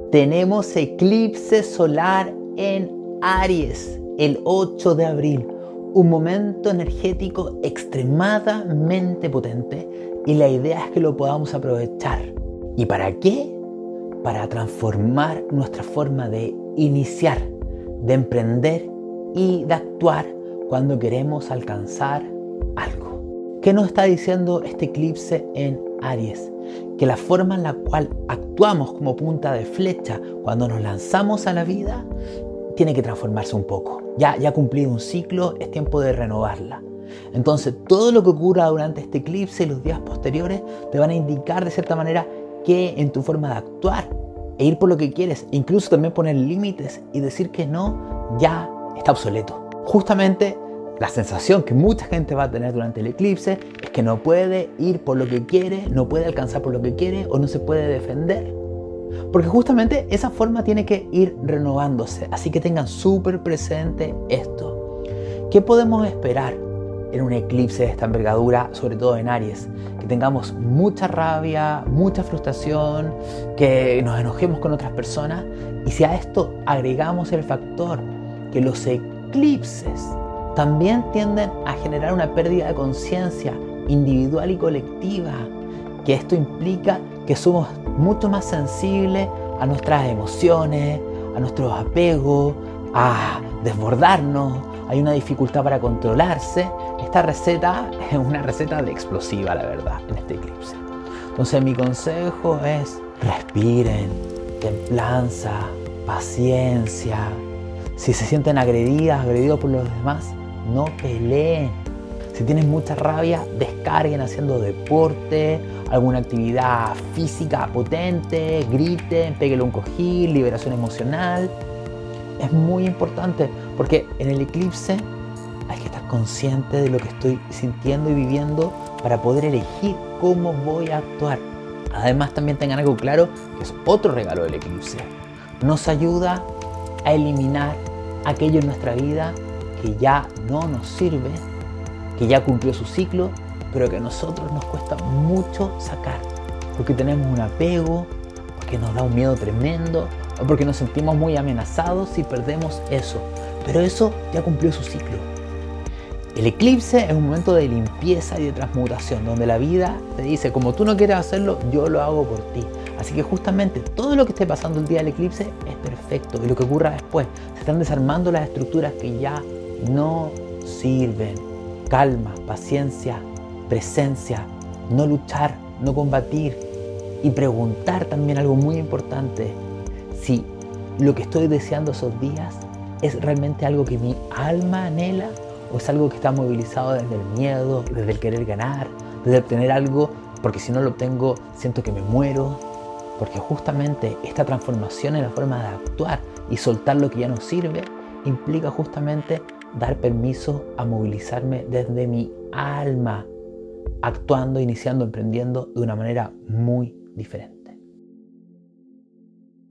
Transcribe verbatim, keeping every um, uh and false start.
Tenemos eclipse solar en Aries el ocho de abril, un momento energético extremadamente potente y la idea es que lo podamos aprovechar. ¿Y para qué? Para transformar nuestra forma de iniciar, de emprender y de actuar cuando queremos alcanzar algo. ¿Qué nos está diciendo este eclipse en Aries? Que la forma en la cual actuamos como punta de flecha cuando nos lanzamos a la vida tiene que transformarse un poco. Ya, ya ha cumplido un ciclo, es tiempo de renovarla. Entonces, todo lo que ocurra durante este eclipse y los días posteriores te van a indicar de cierta manera que en tu forma de actuar e ir por lo que quieres, incluso también poner límites y decir que no, ya está obsoleto. Justamente la sensación que mucha gente va a tener durante el eclipse es que no puede ir por lo que quiere, no puede alcanzar por lo que quiere o no se puede defender. Porque justamente esa forma tiene que ir renovándose. Así que tengan súper presente esto. ¿Qué podemos esperar en un eclipse de esta envergadura, sobre todo en Aries? Que tengamos mucha rabia, mucha frustración, que nos enojemos con otras personas. Y si a esto agregamos el factor que los eclipses también tienden a generar una pérdida de conciencia individual y colectiva, que esto implica que somos mucho más sensibles a nuestras emociones, a nuestros apegos, a desbordarnos, hay una dificultad para controlarse. Esta receta es una receta de explosiva, la verdad, en este eclipse. Entonces mi consejo es respiren, templanza, paciencia. Si se sienten agredidas, agredidos por los demás, no peleen. Si tienen mucha rabia, descarguen haciendo deporte, alguna actividad física potente, griten, péguenle un cojín, liberación emocional. Es muy importante porque en el eclipse hay que estar consciente de lo que estoy sintiendo y viviendo para poder elegir cómo voy a actuar. Además, también tengan algo claro, que es otro regalo del eclipse. Nos ayuda a eliminar aquello en nuestra vida que ya no nos sirve, que ya cumplió su ciclo, pero que a nosotros nos cuesta mucho sacar, porque tenemos un apego, porque nos da un miedo tremendo, o porque nos sentimos muy amenazados si perdemos eso. Pero eso ya cumplió su ciclo. El eclipse es un momento de limpieza y de transmutación, donde la vida te dice, como tú no quieres hacerlo, yo lo hago por ti. Así que justamente todo lo que esté pasando el día del eclipse es perfecto. Y lo que ocurra después, se están desarmando las estructuras que ya no sirven. Calma, paciencia, presencia, no luchar, no combatir. Y preguntar también algo muy importante, si lo que estoy deseando esos días es realmente algo que mi alma anhela o es algo que está movilizado desde el miedo, desde el querer ganar, desde obtener algo, porque si no lo obtengo siento que me muero. Porque justamente esta transformación en la forma de actuar y soltar lo que ya no sirve implica justamente dar permiso a movilizarme desde mi alma, actuando, iniciando, emprendiendo de una manera muy diferente.